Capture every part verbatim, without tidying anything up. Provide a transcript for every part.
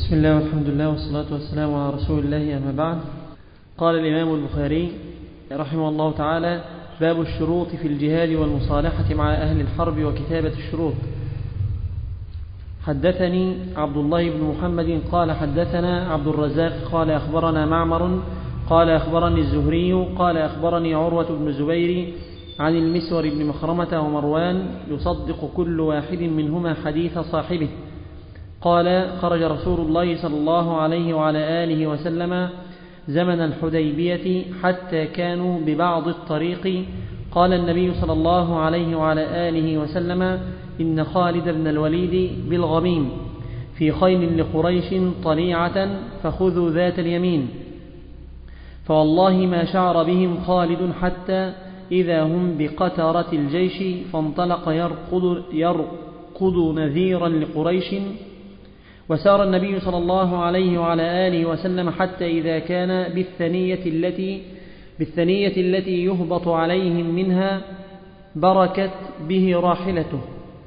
بسم الله والحمد لله والصلاة والسلام على رسول الله، أما بعد. قال الإمام البخاري رحمه الله تعالى: باب الشروط في الجهاد والمصالحة مع أهل الحرب وكتابة الشروط. حدثني عبد الله بن محمد قال حدثنا عبد الرزاق قال أخبرنا معمر قال أخبرني الزهري قال أخبرني عروة بن زبير عن المسور بن مخرمة ومروان يصدق كل واحد منهما حديث صاحبه قال: خرج رسول الله صلى الله عليه وعلى آله وسلم زمن الحديبية حتى كانوا ببعض الطريق. قال النبي صلى الله عليه وعلى آله وسلم: إن خالد بن الوليد بالغميم في خيل لقريش طليعة فخذوا ذات اليمين. فوالله ما شعر بهم خالد حتى إذا هم بقترة الجيش فانطلق يرقض, يرقض نذيرا لقريش. وسار النبي صلى الله عليه وعلى آله وسلم حتى إذا كان بالثنية التي, بالثنية التي يهبط عليهم منها بركت به راحلته.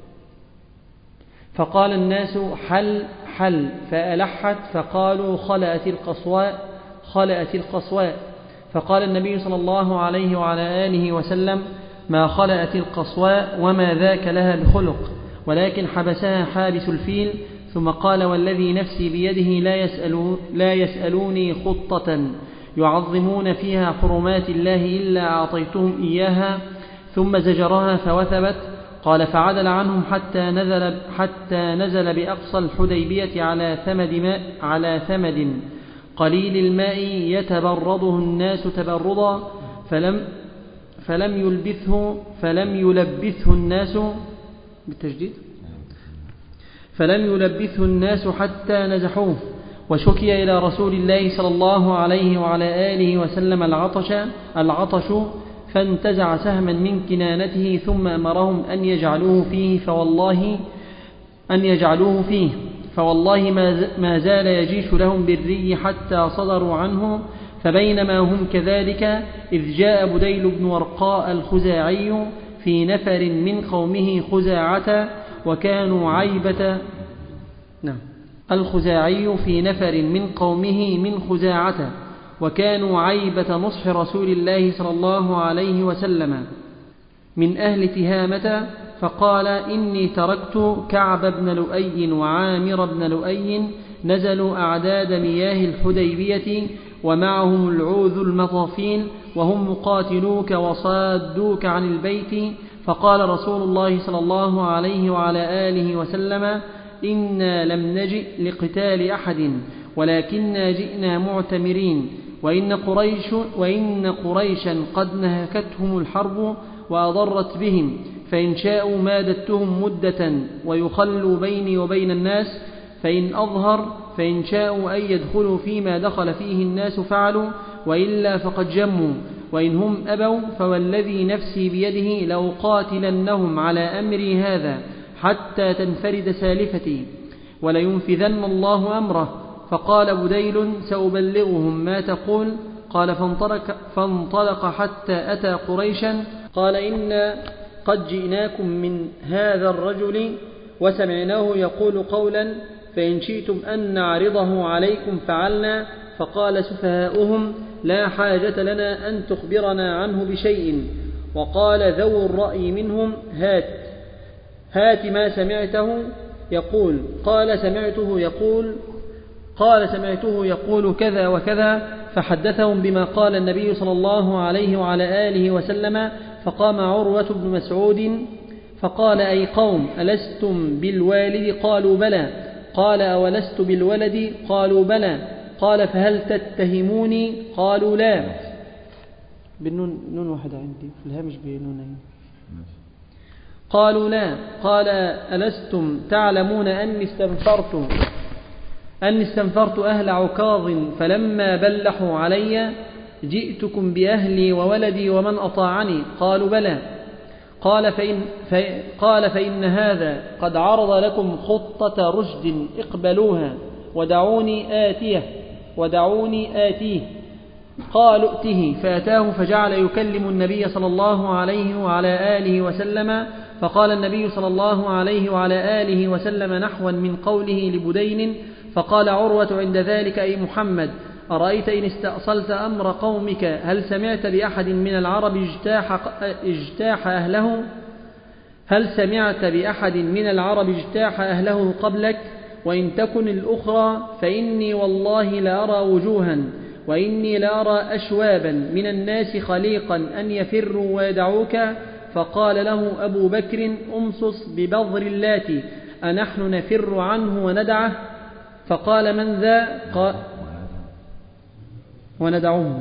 فقال الناس: حل حل، فألحت فقالوا: خلأت القصواء خلأت القصواء. فقال النبي صلى الله عليه وعلى آله وسلم: ما خلأت القصواء وما ذاك لها بخلق، ولكن حبسها حابس الفيل. ثم قال: والذي نفسي بيده لا, يسألون لا يسألوني خطة يعظمون فيها حرمات الله إلا أعطيتهم إياها. ثم زجرها فوثبت. قال: فعدل عنهم حتى نزل, حتى نزل بأقصى الحديبية على ثمد, ماء على ثمد قليل الماء يتبرضه الناس تبرضا، فلم, فلم, يلبثه فلم يلبثه الناس بالتجديد فلم يلبثه الناس حتى نزحوه. وشكي إلى رسول الله صلى الله عليه وعلى آله وسلم العطش, العطش فانتزع سهما من كنانته ثم أمرهم أن يجعلوه فيه فوالله أن يجعلوه فيه فوالله ما زال يجيش لهم بالري حتى صدروا عنه. فبينما هم كذلك إذ جاء بديل بن ورقاء الخزاعي في نفر من قومه خزاعة وكانوا عيبة نعم الخزاعي في نفر من قومه من خزاعة وكانوا عيبة نصح رسول الله صلى الله عليه وسلم من أهل تهامة. فقال: إني تركت كعب بن لؤي وعامر بن لؤي نزلوا أعداد مياه الحديبية ومعهم العوذ المطافين وهم مقاتلوك وصادوك عن البيت. فقال رسول الله صلى الله عليه وعلى آله وسلم: إنا لم نجئ لقتال أحد ولكننا جئنا معتمرين، وإن, قريش وإن قريشا قد نهكتهم الحرب وأضرت بهم، فإن شاءوا مادتهم مدة ويخلوا بيني وبين الناس، فإن أظهر فإن شاءوا أن يدخلوا فيما دخل فيه الناس فعلوا، وإلا فقد جموا. وإن هم أبوا فوالذي نفسي بيده لأقاتلنهم على أمري هذا حتى تنفرد سالفتي ولينفذن الله أمره. فقال بديل: سأبلغهم ما تقول. قال: فانطلق, فانطلق حتى أتى قريشا. قال: إنا قد جئناكم من هذا الرجل وسمعناه يقول قولا، فإن شئتم أن نعرضه عليكم فعلنا. فقال سفهاؤهم: لا حاجة لنا أن تخبرنا عنه بشيء. وقال ذو الرأي منهم: هات هات ما سمعته يقول. قال سمعته يقول قال سمعته يقول كذا وكذا. فحدثهم بما قال النبي صلى الله عليه وعلى آله وسلم. فقام عروة بن مسعود فقال: أي قوم، ألستم بالوالد؟ قالوا بلى. قال: أولست بالولد؟ قالوا بلى. قال: فهل تتهموني؟ قالوا لا. بالنون نون واحدة عندي في الهامش بنونين. قالوا لا. قال: ألستم تعلمون أني استنفرت أني استنفرت أهل عكاظ فلما بلحوا علي جئتكم بأهلي وولدي ومن أطاعني؟ قالوا بلى. قال فإن, قال فإن هذا قد عرض لكم خطة رشد اقبلوها ودعوني آتيه ودعوني آتيه. قالوا ائته. فأتاه فجعل يكلم النبي صلى الله عليه وعلى آله وسلم. فقال النبي صلى الله عليه وعلى آله وسلم نحوا من قوله لبدين. فقال عروة عند ذلك: أي محمد، أرأيت إن استأصلت أمر قومك هل سمعت بأحد من العرب اجتاح, اجتاح أهله هل سمعت بأحد من العرب اجتاح أهله قبلك؟ وإن تكن الأخرى فإني والله لأرى وجوها وإني لأرى أشوابا من الناس خليقا أن يفروا ويدعوك. فقال له أبو بكر: أمصص ببذر اللات، أنحن نفر عنه وندعه؟ فقال: من ذا؟ قال: وندعوه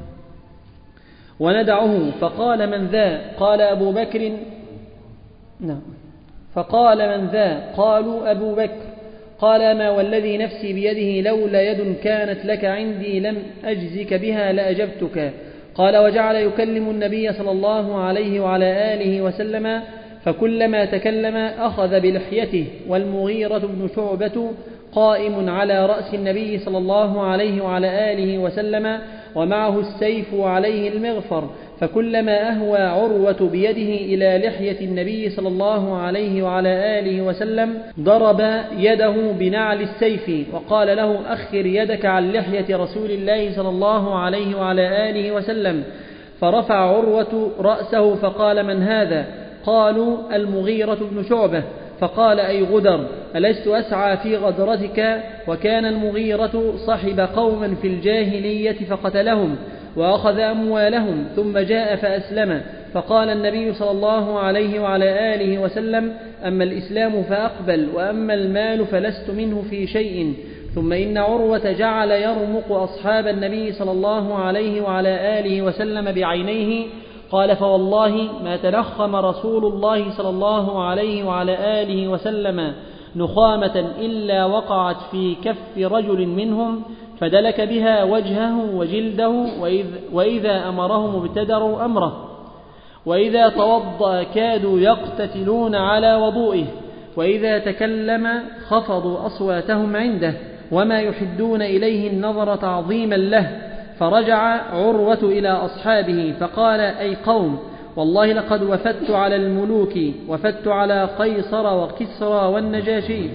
وندعه. فقال: من ذا؟ قال أبو بكر: نعم. فقال: من ذا؟ قالوا: أبو بكر. قال: ما والذي نفسي بيده لولا يد كانت لك عندي لم أجزك بها لأجبتك. قال: وجعل يكلم النبي صلى الله عليه وعلى آله وسلم، فكلما تكلم أخذ بلحيته، والمغيرة بن شعبة قائم على رأس النبي صلى الله عليه وعلى آله وسلم ومعه السيف وعليه المغفر، فكلما أهوى عروة بيده إلى لحية النبي صلى الله عليه وعلى آله وسلم ضرب يده بنعل السيف وقال له: أخر يدك عن لحية رسول الله صلى الله عليه وعلى آله وسلم. فرفع عروة رأسه فقال: من هذا؟ قالوا: المغيرة بن شعبة. فقال: أي غدر، ألست أسعى في غدرتك؟ وكان المغيرة صحب قوما في الجاهلية فقتلهم وأخذ أموالهم ثم جاء فأسلم. فقال النبي صلى الله عليه وعلى آله وسلم: أما الإسلام فأقبل، وأما المال فلست منه في شيء. ثم إن عروة جعل يرمق أصحاب النبي صلى الله عليه وعلى آله وسلم بعينيه. قال: فوالله ما تنخم رسول الله صلى الله عليه وعلى آله وسلم نخامة إلا وقعت في كف رجل منهم فدلك بها وجهه وجلده، وإذا أمرهم ابتدروا أمره، وإذا توضأ كادوا يقتتلون على وضوئه، وإذا تكلم خفضوا أصواتهم عنده، وما يحدون إليه النظر تعظيما له. فرجع عروة إلى أصحابه فقال: أي قوم، والله لقد وفدت على الملوك، وفدت على قيصر وكسرى والنجاشي.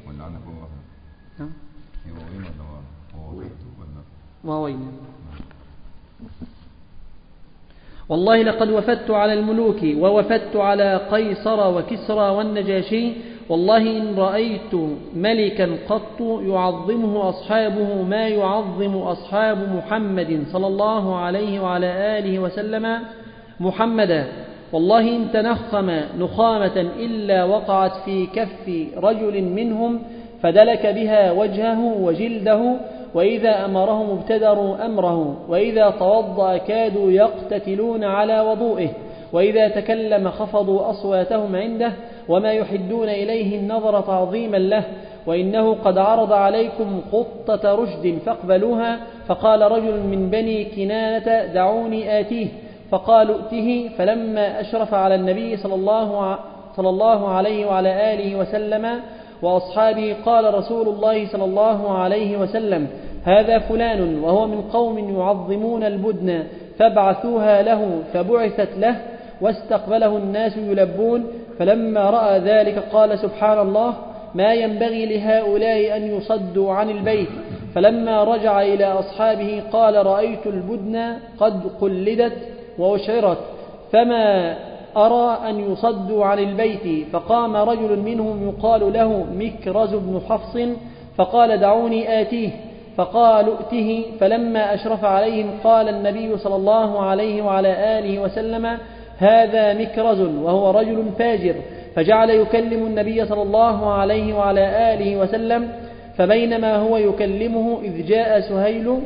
والله لقد وفدت على الملوك ووفدت على قيصر وكسرى والنجاشي، والله إن رأيت ملكا قط يعظمه أصحابه ما يعظم أصحاب محمد صلى الله عليه وعلى آله وسلم محمدا. والله إن تنخم نخامة إلا وقعت في كف رجل منهم فدلك بها وجهه وجلده، وإذا أمرهم ابتدروا أمره، وإذا توضأ كادوا يقتتلون على وضوئه، وإذا تكلم خفضوا أصواتهم عنده، وما يحدون إليه النظر تعظيما له، وإنه قد عرض عليكم خطة رشد فاقبلوها. فقال رجل من بني كنانة: دعوني آتيه. فقالوا: ائته. فلما أشرف على النبي صلى الله, صلى الله عليه وعلى آله وسلم وأصحابه قال رسول الله صلى الله عليه وسلم: هذا فلان وهو من قوم يعظمون البدن، فابعثوها له. فبعثت له واستقبله الناس يلبون. فلما رأى ذلك قال: سبحان الله، ما ينبغي لهؤلاء أن يصدوا عن البيت. فلما رجع إلى أصحابه قال: رأيت البدن قد قلدت وأشعرت، فما أرى أن يصدوا عن البيت. فقام رجل منهم يقال له مكرز بن حفص فقال: دعوني آتيه. فقالوا: ائته. فلما أشرف عليهم قال النبي صلى الله عليه وعلى آله وسلم: هذا مكرز وهو رجل فاجر. فجعل يكلم النبي صلى الله عليه وعلى آله وسلم. فبينما هو يكلمه إذ جاء سهيل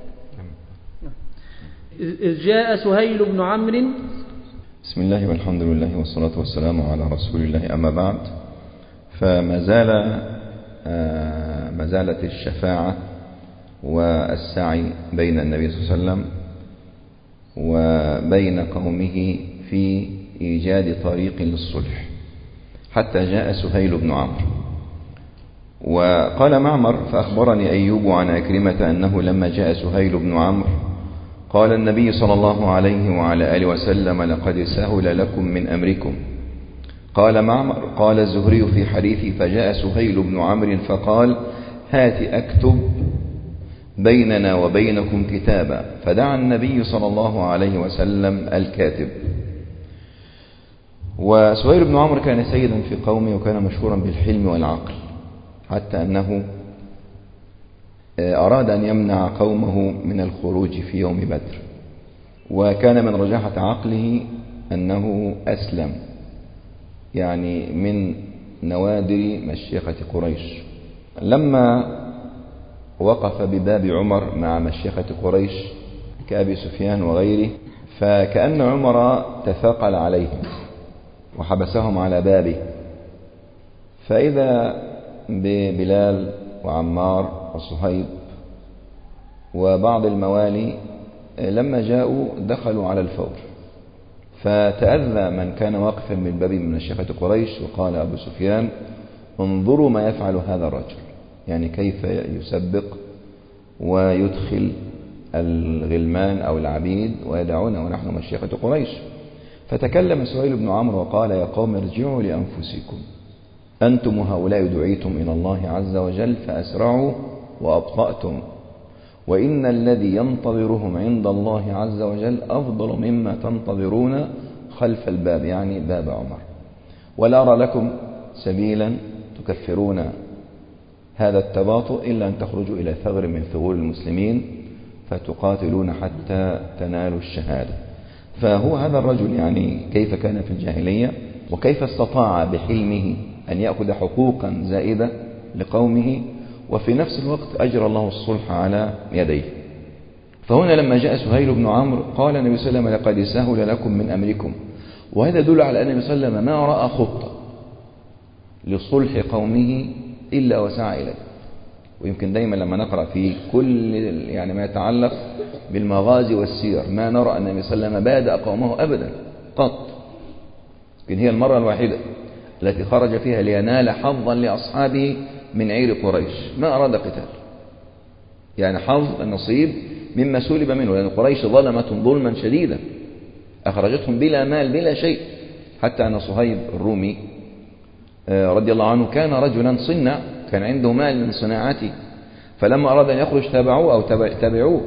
إذ جاء سهيل بن عمرو. بسم الله والحمد لله والصلاة والسلام على رسول الله، أما بعد. فما زال ما زالت الشفاعة والسعي بين النبي صلى الله عليه وسلم وبين قومه في إيجاد طريق للصلح، حتى جاء سهيل بن عمرو. وقال معمر: فأخبرني أيوب عن عكرمة أنه لما جاء سهيل بن عمرو قال النبي صلى الله عليه وعلى آله وسلم: لقد سهل لكم من أمركم. قال معمر: قال الزهري في حديثي: فجاء سهيل بن عمرو فقال: هات أكتب بيننا وبينكم كتابا، فدعا النبي صلى الله عليه وسلم الكاتب. وسهيل بن عمرو كان سيدا في قومه، وكان مشهورا بالحلم والعقل، حتى أنه أراد أن يمنع قومه من الخروج في يوم بدر، وكان من رجاحة عقله أنه أسلم، يعني من نوادر مشيخة قريش. لما وقف بباب عمر مع مشيخة قريش كأبي سفيان وغيره، فكأن عمر تثاقل عليهم وحبسهم على بابه، فإذا ببلال وعمار وصهيب وبعض الموالي لما جاءوا دخلوا على الفور، فتأذى من كان واقفا من باب من مشيخة قريش، وقال أبو سفيان: انظروا ما يفعل هذا الرجل، يعني كيف يسبق ويدخل الغلمان أو العبيد ويدعونا ونحن مشيخة قريش. فتكلم سهيل بن عمرو وقال: يا قوم ارجعوا لأنفسكم، أنتم هؤلاء دعيتم إلى الله عز وجل فأسرعوا وأبطأتم، وإن الذي ينتظرهم عند الله عز وجل أفضل مما تنتظرون خلف الباب، يعني باب عمر، ولا أرى لكم سبيلا تكفرون هذا التباطؤ إلا أن تخرجوا إلى ثغر من ثغور المسلمين فتقاتلون حتى تنالوا الشهادة. فهو هذا الرجل يعني كيف كان في الجاهلية، وكيف استطاع بحلمه أن يأخذ حقوقا زائدة لقومه، وفي نفس الوقت أجرى الله الصلح على يديه. فهنا لما جاء سهيل بن عمرو قال النبي صلى الله عليه وسلم: لقد سهل لكم من أمركم. وهذا يدل على أن النبي صلى الله عليه وسلم ما رأى خطة لصلح قومه إلا وسعى إليه. ويمكن دايما لما نقرأ في كل يعني ما يتعلق بالمغازي والسير ما نرى أن النبي صلى الله عليه وسلم بادأ قومه أبدا قط، لكن هي المرة الواحدة التي خرج فيها لينال حظا لأصحابه من عير قريش، ما أراد قتال، يعني حظ النصيب مما سلب منه، لأن قريش ظلمتهم ظلما شديدا، أخرجتهم بلا مال بلا شيء، حتى أن صهيب الرومي رضي الله عنه كان رجلا صنع، كان عنده مال من صناعته، فلما أراد أن يخرج تابعوه أو تابعوه،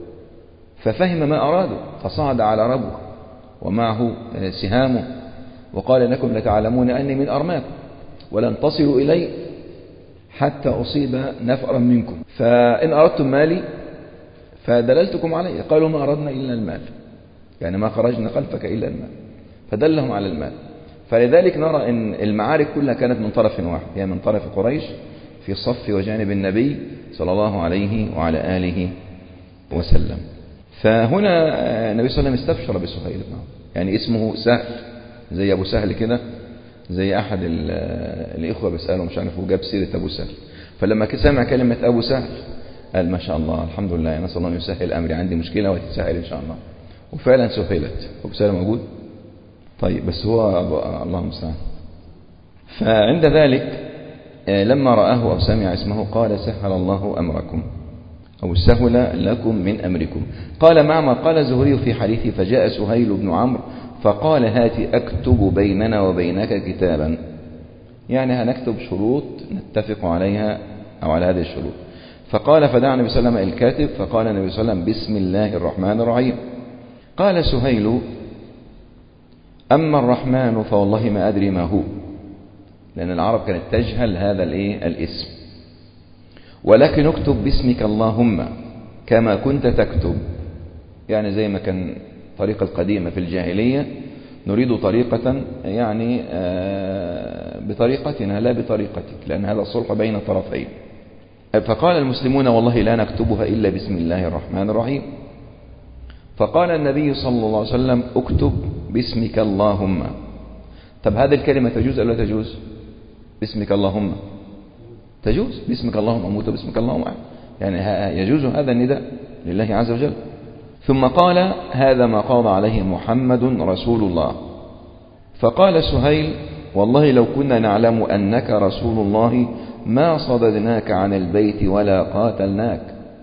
ففهم ما أرادوا، فصعد على ربه ومعه سهامه، وقال: إنكم لتعلمون أني من أرماكم ولن تصلوا إلي حتى أصيب نفرا منكم، فإن أردتم مالي فدللتكم عليه. قالوا: ما أردنا إلا المال، يعني ما خرجنا خلفك إلا المال، فدلهم على المال. فلذلك نرى أن المعارك كلها كانت من طرف واحد، هي من طرف قريش في صف وجانب النبي صلى الله عليه وعلى آله وسلم. فهنا النبي صلى الله عليه وسلم استبشر بسهيل بن عمرو، يعني اسمه سهل زي أبو سهل كده، زي أحد الإخوة بيسأله مش عارف وجاب سيرة أبو سهل، فلما سمع كلمة أبو سهل قال: ما شاء الله الحمد لله، نسأل الله أن يسهل أمري، عندي مشكلة وتتسهل إن شاء الله. وفعلا سهلت. أبو سهل موجود؟ طيب، بس هو الله المستعان. فعند ذلك لما رآه أو سمع اسمه قال: سهل الله أمركم، أو سهل لكم من أمركم. قال معمر: قال الزهري في حديثه: فجاء سهيل بن عمرو فقال: هات أكتب بيننا وبينك كتابا، يعني هنكتب شروط نتفق عليها أو على هذه الشروط. فقال: فدعا النبي صلى الله عليه وسلم الكاتب، فقال النبي صلى الله عليه وسلم: بسم الله الرحمن الرحيم. قال سهيل: أما الرحمن فوالله ما أدري ما هو، لأن العرب كانت تجهل هذا الإيه الاسم، ولكن اكتب باسمك اللهم كما كنت تكتب، يعني زي ما كان طريقة القديمة في الجاهلية، نريد طريقة يعني بطريقتنا لا بطريقتك، لأن هذا الصلح بين طرفين. فقال المسلمون: والله لا نكتبها إلا بسم الله الرحمن الرحيم. فقال النبي صلى الله عليه وسلم: اكتب باسمك اللهم. طب هذه الكلمة تجوز أو لا تجوز؟ باسمك اللهم تجوز، باسمك اللهم أموت باسمك اللهم، يعني يجوز هذا النداء لله عز وجل. ثم قال: هذا ما قاض عليه محمد رسول الله. فقال سهيل: والله لو كنا نعلم أنك رسول الله ما صددناك عن البيت ولا قاتلناك،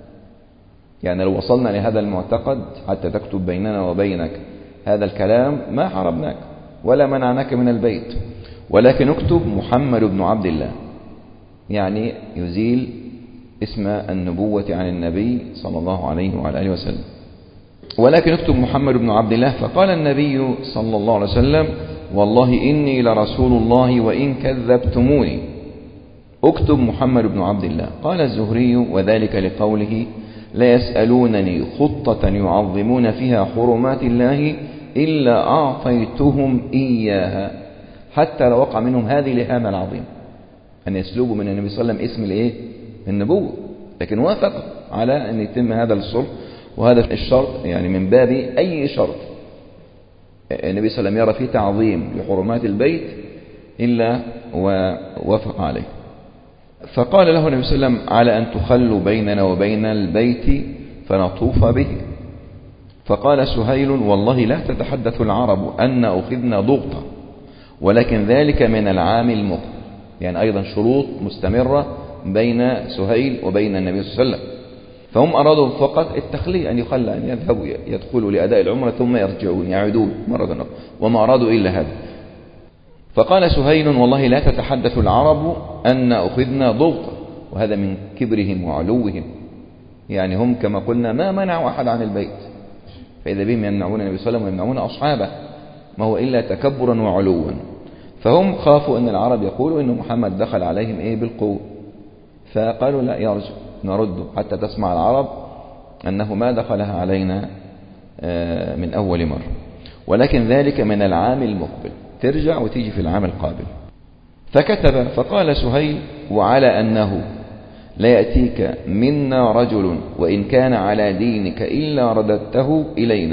يعني لو وصلنا لهذا المعتقد حتى تكتب بيننا وبينك هذا الكلام ما حربناك ولا منعناك من البيت، ولكن اكتب محمد بن عبد الله، يعني يزيل اسم النبوة عن النبي صلى الله عليه وعلى آله وسلم، ولكن اكتب محمد بن عبد الله. فقال النبي صلى الله عليه وسلم: والله إني لرسول الله وإن كذبتموني، اكتب محمد بن عبد الله. قال الزهري: وذلك لقوله: لا يسألونني خطة يعظمون فيها حرمات الله إلا أعطيتهم إياها، حتى لو وقع منهم هذه الإهانة العظيمة أن يسلبوا من النبي صلى الله عليه وسلم اسم الإيه؟ النبوة، لكن وافق على أن يتم هذا الصلح وهذا الشرط، يعني من باب أي شرط النبي صلى الله عليه وسلم يرى فيه تعظيم لحرمات البيت إلا ووافق عليه. فقال له النبي صلى الله عليه وسلم: على أن تخلوا بيننا وبين البيت فنطوف به. فقال سهيل: والله لا تتحدث العرب أن أخذنا ضغطا، ولكن ذلك من العام المقبل. يعني أيضا شروط مستمرة بين سهيل وبين النبي صلى الله عليه وسلم، فهم أرادوا فقط التخلي، أن يخلى أن يذهبوا يدخلوا لأداء العمرة ثم يرجعون يعودون مرة أخرى، وما أرادوا إلا هذا. فقال سهيل: والله لا تتحدث العرب أن أخذنا ضغطا، وهذا من كبرهم وعلوهم، يعني هم كما قلنا ما منعوا أحد عن البيت، فإذا بهم يمنعون النبي صلى الله عليه وسلم ويمنعون أصحابه، ما هو إلا تكبرا وعلوا. فهم خافوا أن العرب يقولوا أن محمد دخل عليهم إيه بالقوة، فقالوا: لا، يرجع نرده حتى تسمع العرب أنه ما دخلها علينا من أول مرة، ولكن ذلك من العام المقبل، ترجع وتيجي في العام القابل. فكتب. فقال سهيل: وعلى أنه لا يأتيك منا رجل وإن كان على دينك إلا رددته إلينا.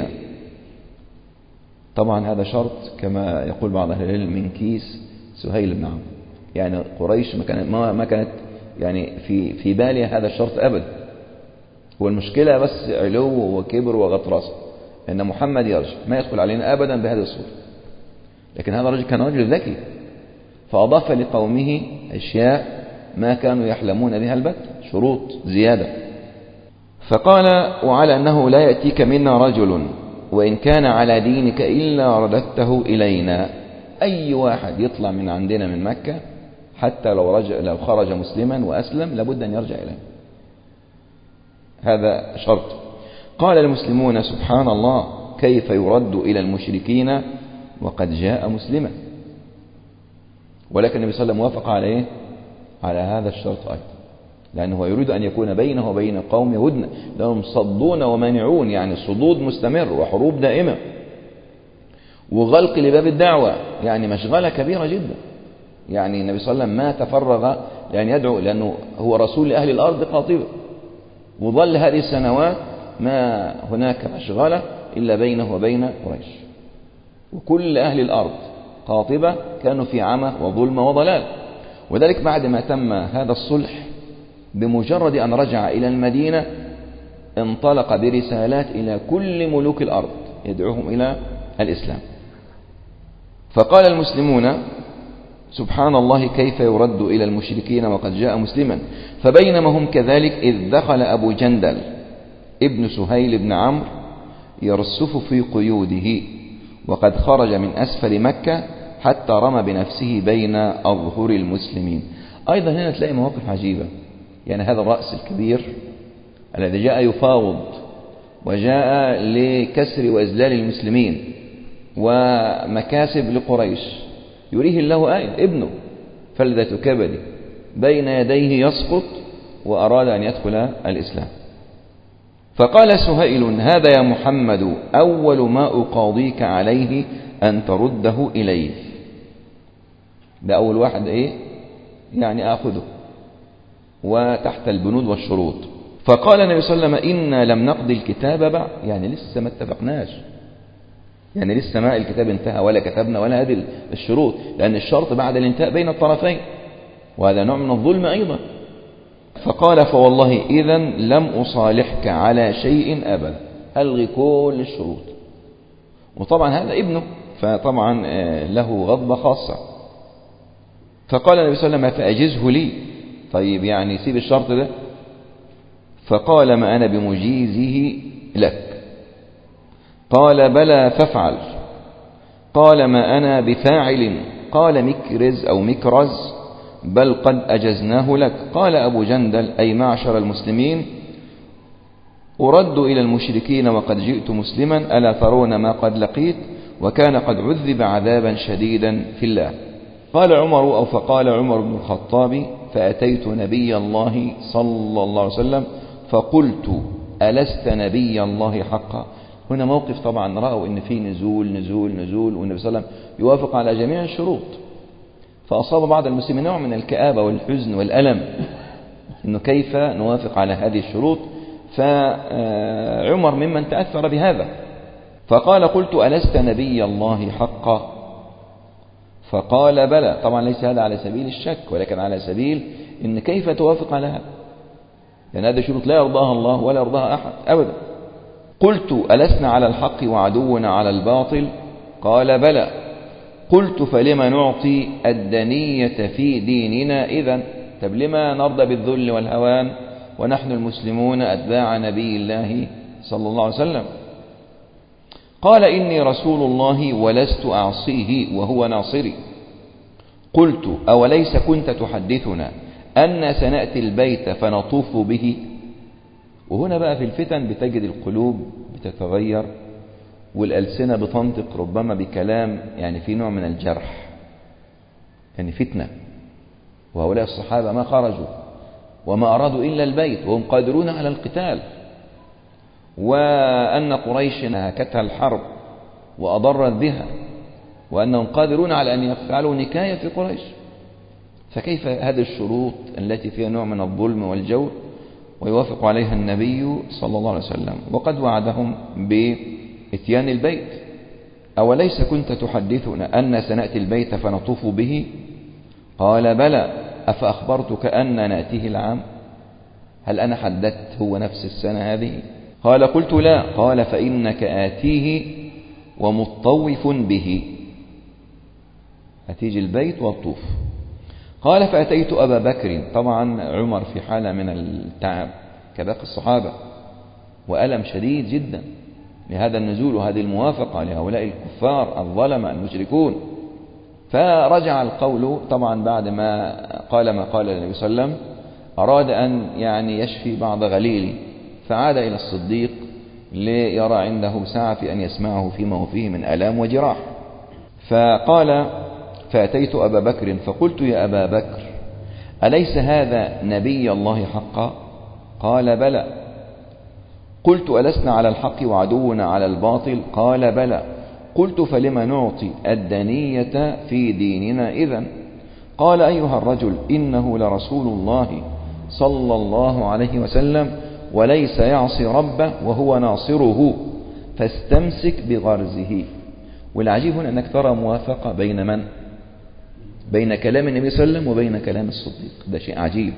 طبعا هذا شرط كما يقول بعض أهل العلم من كيس سهيل بن عمرو، يعني قريش ما كانت ما كانت يعني في في بالها هذا الشرط أبدا. هو المشكلة بس علو وكبر وغطرسة، أن محمد يرجع ما يدخل علينا أبدا بهذه الصورة. لكن هذا الرجل كان رجل ذكي، فأضاف لقومه أشياء ما كانوا يحلمون بها البت، شروط زيادة. فقال: وعلى أنه لا يأتيك منا رجل وإن كان على دينك إلا رددته إلينا. أي واحد يطلع من عندنا من مكة حتى لو, رجع لو خرج مسلما وأسلم لابد أن يرجع إليه، هذا شرط. قال المسلمون: سبحان الله، كيف يرد إلى المشركين وقد جاء مسلما؟ ولكن النبي صلى الله عليه وسلم وافق عليه على هذا الشرط أيضا، لأنه يريد أن يكون بينه وبين قوم هدنة، لأنهم صدون ومانعون، يعني صدود مستمر وحروب دائمة وغلق لباب الدعوة، يعني مشغلة كبيرة جدا. يعني النبي صلى الله عليه وسلم ما تفرغ لأن يدعو، لأنه هو رسول لأهل الأرض قاطبة، وظل هذه السنوات ما هناك مشغلة إلا بينه وبين قريش، وكل أهل الأرض قاطبة كانوا في عمى وظلم وضلال. وذلك بعد ما تم هذا الصلح، بمجرد أن رجع إلى المدينة انطلق برسالات إلى كل ملوك الأرض يدعوهم إلى الإسلام. فقال المسلمون: سبحان الله، كيف يرد إلى المشركين وقد جاء مسلما. فبينما هم كذلك إذ دخل أبو جندل ابن سهيل بن عمرو يرسف في قيوده، وقد خرج من أسفل مكة حتى رمى بنفسه بين أظهر المسلمين. أيضا هنا تلاقي مواقف عجيبة، يعني هذا الرأس الكبير الذي جاء يفاوض وجاء لكسر وإذلال المسلمين ومكاسب لقريش، يريه الله آية ابنه فلذة كبدي بين يديه يسقط، وأراد أن يدخل الإسلام. فقال سهيل: هذا يا محمد أول ما أقاضيك عليه أن ترده إليه. ده أول واحد إيه يعني آخذه، وتحت البنود والشروط. فقال النبي صلى الله عليه وسلم: إنا لم نقضي الكتاب بعد، يعني لسه ما اتفقناش، يعني لسه ما الكتاب انتهى ولا كتبنا ولا هذه الشروط، لأن الشرط بعد الانتهاء بين الطرفين، وهذا نوع من الظلم أيضا. فقال: فوالله إذا لم أصالحك على شيء أبدا، ألغي كل الشروط. وطبعا هذا ابنه، فطبعا له غضبة خاصة. فقال النبي صلى الله عليه وسلم: فأجزه لي، طيب يعني سيب الشرط ده. فقال: ما أنا بمجيزه لك. قال: بلى فافعل. قال: ما أنا بفاعل. قال: مكرز أو مكرز. بل قد أجزناه لك. قال أبو جندل أي معشر المسلمين أرد إلى المشركين وقد جئت مسلما، ألا ترون ما قد لقيت؟ وكان قد عذب عذابا شديدا في الله. قال عمر أو فقال عمر بن الخطاب فأتيت نبي الله صلى الله عليه وسلم فقلت ألست نبي الله حقا؟ هنا موقف طبعا رأوا إن فيه نزول نزول نزول والنبي صلى الله عليه وسلم يوافق على جميع الشروط، فأصاب بعض المسلمين نوع من الكآبة والحزن والألم إنه كيف نوافق على هذه الشروط، فعمر ممن تأثر بهذا فقال قلت ألست نبي الله حقا؟ فقال بلى. طبعا ليس هذا على سبيل الشك ولكن على سبيل إن كيف توافق على هذا، لأن هذه شروط لا يرضاها الله ولا يرضاها أحد أبدا. قلت ألسنا على الحق وعدونا على الباطل؟ قال بلى. قلت فلما نعطي الدنية في ديننا إذن؟ طب لما نرضى بالذل والهوان ونحن المسلمون أتباع نبي الله صلى الله عليه وسلم؟ قال إني رسول الله ولست أعصيه وهو ناصري. قلت أوليس كنت تحدثنا أن سنأتي البيت فنطوف به؟ وهنا بقى في الفتن بتجد القلوب بتتغير والألسنة بتنطق ربما بكلام يعني في نوع من الجرح، يعني فتنة. وهؤلاء الصحابة ما خرجوا وما أرادوا إلا البيت وهم قادرون على القتال، وأن قريش هكتها الحرب وأضرت بها، وأنهم قادرون على أن يفعلوا نكاية في قريش، فكيف هذه الشروط التي فيها نوع من الظلم والجور ويوافق عليها النبي صلى الله عليه وسلم وقد وعدهم بإتيان البيت؟ أوليس كنت تحدثنا أن سنأتي البيت فنطوف به؟ قال بلى. أفأخبرتك أن نأتيه العام؟ هل أنا حددت هو نفس السنة هذه؟ قال قلت لا. قال فإنك آتيه ومطوف به، هتيجي البيت والطوف. قال فأتيت أبا بكر. طبعا عمر في حالة من التعب كباقي الصحابة وألم شديد جدا لهذا النزول وهذه الموافقة لهؤلاء الكفار الظلمة المشركون. فرجع القول طبعا بعد ما قال ما قال النبي صلى الله عليه وسلم، أراد أن يعني يشفي بعض غليله، فعاد إلى الصديق ليرى عنده سعة في أن يسمعه فيما هو فيه من ألام وجراح. فقال فأتيت أبا بكر فقلت يا أبا بكر أليس هذا نبي الله حقا؟ قال بلى. قلت ألسنا على الحق وعدونا على الباطل؟ قال بلى. قلت فلما نعطي الدنية في ديننا إذن؟ قال أيها الرجل إنه لرسول الله صلى الله عليه وسلم وليس يعصي ربه وهو ناصره فاستمسك بغرزه. والعجيب هنا أنك ترى موافقة بين من؟ بين كلام النبي صلى الله عليه وسلم وبين كلام الصديق. ده شيء عجيب.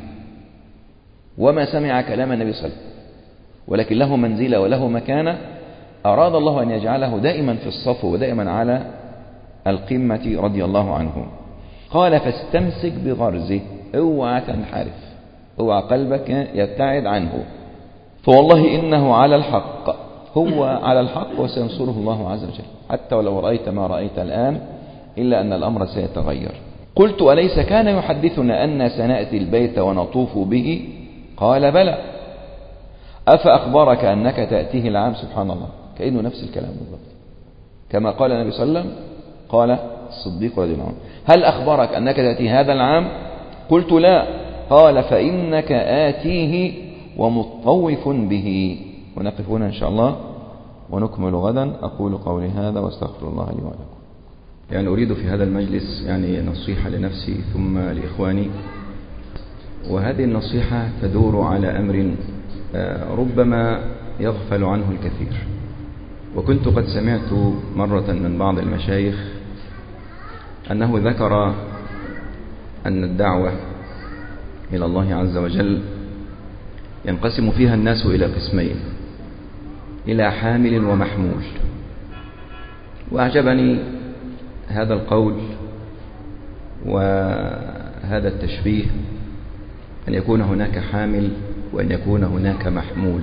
وما سمع كلام النبي صلى الله عليه وسلم ولكن له منزلة وله مكانة، أراد الله أن يجعله دائما في الصف ودائما على القمة رضي الله عنه. قال فاستمسك بغرزه، اوعى تنحرف، اوعى قلبك يبتعد عنه، فوالله إنه على الحق، هو على الحق وسينصره الله عز وجل حتى ولو رأيت ما رأيت الآن إلا أن الأمر سيتغير. قلت أليس كان يحدثنا أن سنأتي البيت ونطوف به؟ قال بلى. أفأخبرك أنك تأتيه العام؟ سبحان الله، كأنه نفس الكلام بالضبط كما قال النبي صلى الله عليه وسلم قال الصديق رضي الله عنه هل أخبرك أنك تأتي هذا العام؟ قلت لا. قال فإنك آتيه ومطوف به. ونقف هنا إن شاء الله ونكمل غدا. أقول قولي هذا واستغفر الله لي ولكم. يعني أريد في هذا المجلس يعني نصيحة لنفسي ثم لإخواني، وهذه النصيحة تدور على أمر ربما يغفل عنه الكثير. وكنت قد سمعت مرة من بعض المشايخ أنه ذكر أن الدعوة إلى الله عز وجل ينقسم فيها الناس إلى قسمين، إلى حامل ومحمول. وأعجبني هذا القول وهذا التشبيه، أن يكون هناك حامل وأن يكون هناك محمول.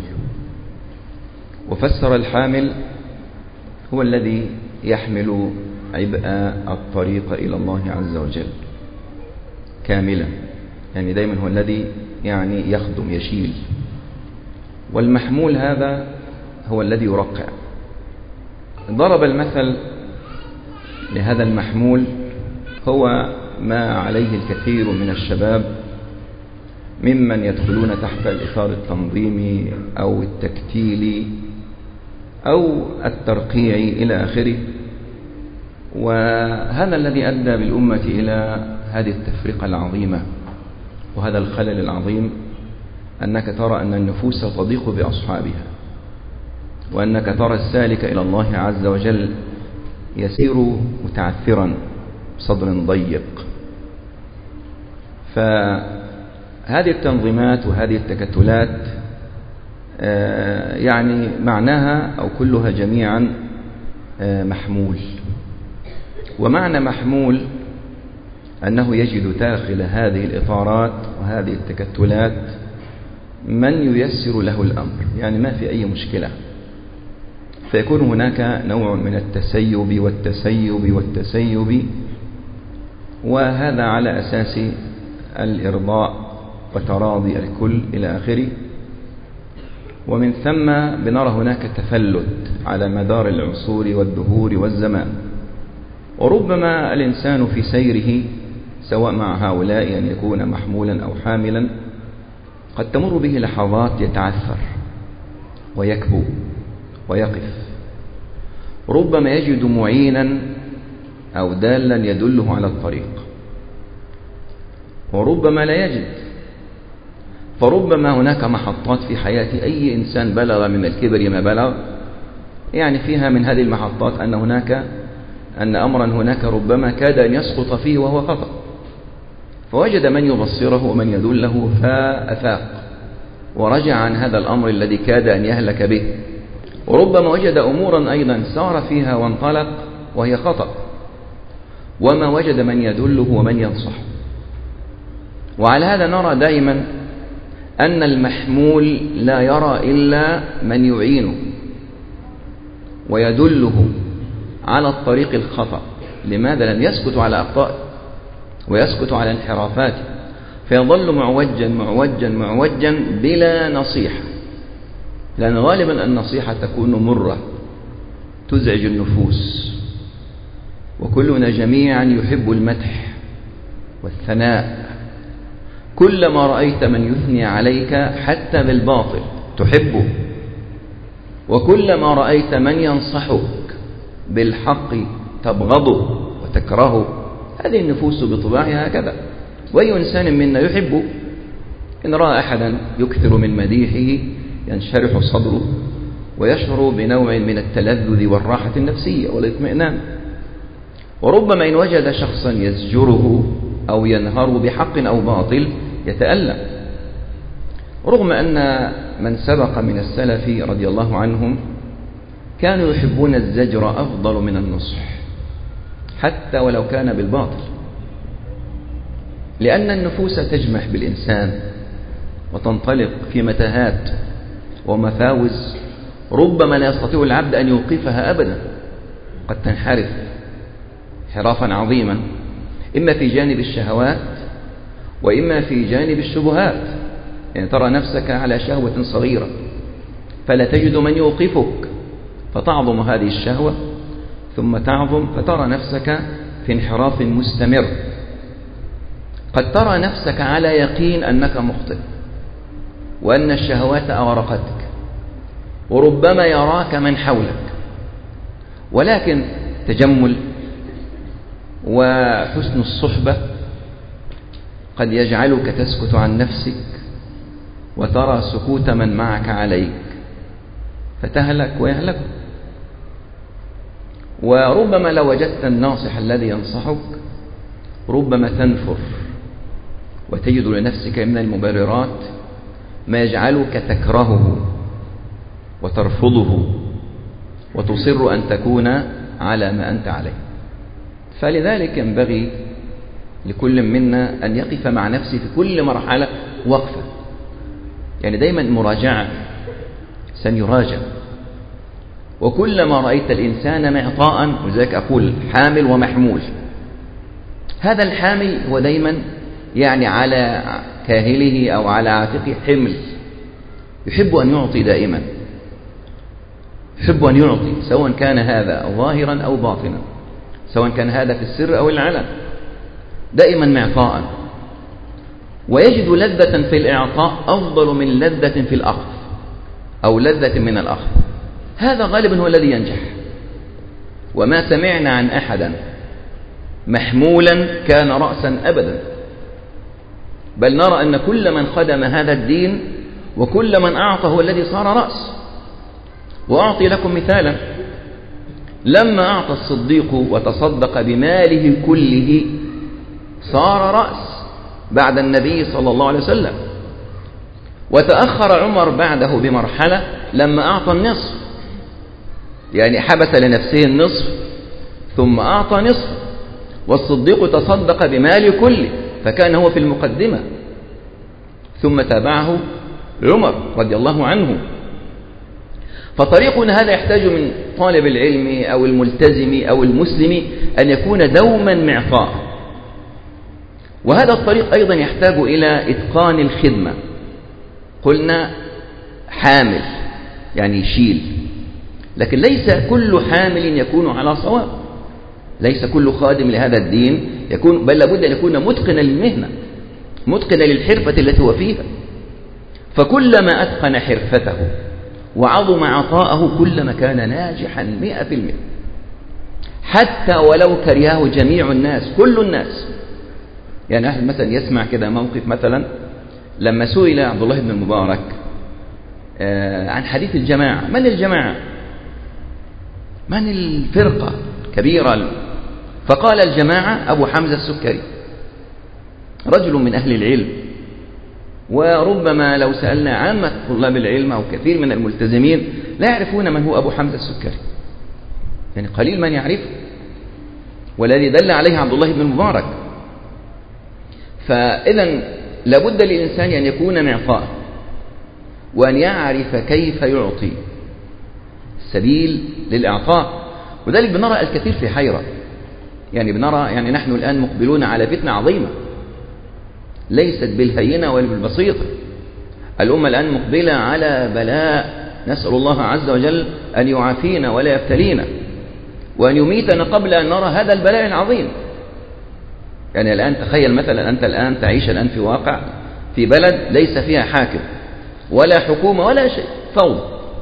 وفسر الحامل هو الذي يحمل عبء الطريق إلى الله عز وجل، كاملا، يعني دايما هو الذي يعني يخدم يشيل، والمحمول هذا هو الذي يرقع. ضرب المثل لهذا المحمول هو ما عليه الكثير من الشباب ممن يدخلون تحت الإطار التنظيمي أو التكتيلي أو الترقيعي إلى آخره. وهذا الذي أدى بالأمة إلى هذه التفرقة العظيمة وهذا الخلل العظيم، أنك ترى أن النفوس تضيق بأصحابها، وأنك ترى السالك إلى الله عز وجل يسير متعثرا بصدر ضيق. فهذه التنظيمات وهذه التكتلات يعني معناها أو كلها جميعا محمول. ومعنى محمول أنه يجد داخل هذه الإطارات وهذه التكتلات من ييسر له الأمر، يعني ما في أي مشكلة، فيكون هناك نوع من التسيب والتسيب والتسيب، وهذا على أساس الإرضاء وتراضي الكل إلى آخره. ومن ثم بنرى هناك تفلت على مدار العصور والدهور والزمان. وربما الإنسان في سيره سواء مع هؤلاء أن يكون محمولا أو حاملا قد تمر به لحظات يتعثر ويكبو ويقف، ربما يجد معينا أو دالا يدله على الطريق، وربما لا يجد. فربما هناك محطات في حياة أي إنسان بلغ من الكبر ما بلغ، يعني فيها من هذه المحطات أن هناك أن أمرا هناك ربما كاد أن يسقط فيه وهو خطأ، فوجد من يبصره ومن يدله فأفاق ورجع عن هذا الأمر الذي كاد أن يهلك به. وربما وجد أمورا أيضا سار فيها وانطلق وهي خطأ، وما وجد من يدله ومن ينصح. وعلى هذا نرى دائما أن المحمول لا يرى إلا من يعينه ويدله على الطريق الخطأ. لماذا؟ لم يسكت على أخطائه ويسكت على انحرافاته، فيظل معوجا معوجا معوجا بلا نصيحة، لأن غالبا النصيحة تكون مرة تزعج النفوس، وكلنا جميعا يحب المدح والثناء. كلما رأيت من يثني عليك حتى بالباطل تحبه، وكلما رأيت من ينصحك بالحق تبغضه وتكرهه. هذه النفوس بطباعها هكذا، وأي إنسان منا يحبه. إن رأى أحدا يكثر من مديحه ينشرح صدره ويشعر بنوع من التلذذ والراحة النفسية والاطمئنان. وربما إن وجد شخصا يزجره أو ينهر بحق أو باطل يتألم. رغم أن من سبق من السلف رضي الله عنهم كانوا يحبون الزجر أفضل من النصح حتى ولو كان بالباطل، لأن النفوس تجمح بالإنسان وتنطلق في متاهات ومفاوز ربما لا يستطيع العبد أن يوقفها أبدا، قد تنحرف انحرافا عظيما، إما في جانب الشهوات وإما في جانب الشبهات. يعني ترى نفسك على شهوة صغيرة فلا تجد من يوقفك، فتعظم هذه الشهوة ثم تعظم، فترى نفسك في انحراف مستمر. قد ترى نفسك على يقين أنك مخطئ وأن الشهوات أغرقتك، وربما يراك من حولك، ولكن تجمل وحسن الصحبة قد يجعلك تسكت عن نفسك وترى سكوت من معك عليك فتهلك ويهلك. وربما لو وجدت الناصح الذي ينصحك ربما تنفر وتجد لنفسك من المبررات ما يجعلك تكرهه وترفضه وتصر أن تكون على ما أنت عليه. فلذلك ينبغي لكل منا أن يقف مع نفسه في كل مرحلة وقفة، يعني دايما مراجعة، سنراجع. وكلما رأيت الإنسان معطاء، وذلك أقول حامل ومحمول. هذا الحامل هو دايما يعني على كاهله أو على عاتقه حمل، يحب أن يعطي دائما، يحب أن يعطي سواء كان هذا ظاهرا أو باطنا، سواء كان هذا في السر أو العلن، دائما معطاء، ويجد لذة في الإعطاء أفضل من لذة في الأخذ أو لذة من الأخذ. هذا غالبا هو الذي ينجح. وما سمعنا عن أحدا محمولا كان رأسا أبدا، بل نرى أن كل من خدم هذا الدين وكل من أعطى هو الذي صار رأس. وأعطي لكم مثالا، لما أعطى الصديق وتصدق بماله كله صار رأس بعد النبي صلى الله عليه وسلم، وتأخر عمر بعده بمرحلة لما أعطى النصف، يعني حبس لنفسه النصف ثم أعطى نصف، والصديق تصدق بماله كله فكان هو في المقدمة، ثم تابعه عمر رضي الله عنه. فطريقنا هذا يحتاج من طالب العلم أو الملتزم أو المسلم أن يكون دوما معطاء. وهذا الطريق أيضا يحتاج إلى إتقان الخدمة. قلنا حامل يعني يشيل، لكن ليس كل حامل يكون على صواب، ليس كل خادم لهذا الدين يكون، بل لابد أن يكون متقنا للمهنة، متقنا للحرفة التي هو فيها. فكلما أتقن حرفته وعظم عطاءه كلما كان ناجحا مئة في المئة، حتى ولو كرهه جميع الناس كل الناس. يعني أحد مثلا يسمع كده موقف، مثلا لما سئل عبد الله بن المبارك عن حديث الجماعة، من الجماعة؟ من الفرقة كبيرة؟ فقال الجماعة أبو حمزة السكري، رجل من أهل العلم. وربما لو سألنا عامة طلاب العلم أو كثير من الملتزمين لا يعرفون من هو أبو حمزة السكري، يعني قليل من يعرفه، والذي دل عليه عبد الله بن المبارك. فإذا لابد للإنسان أن يكون معطاء وأن يعرف كيف يعطي، السبيل للإعطاء. وذلك بنرى الكثير في حيرة، يعني بنرى يعني نحن الآن مقبلون على فتنة عظيمة ليست بالهينة ولا بالبسيطة. الأمة الآن مقبلة على بلاء، نسأل الله عز وجل أن يعافينا ولا يبتلينا وأن يميتنا قبل أن نرى هذا البلاء العظيم. يعني الآن تخيل مثلا أنت الآن تعيش الآن في واقع في بلد ليس فيها حاكم ولا حكومة ولا شيء، فوضى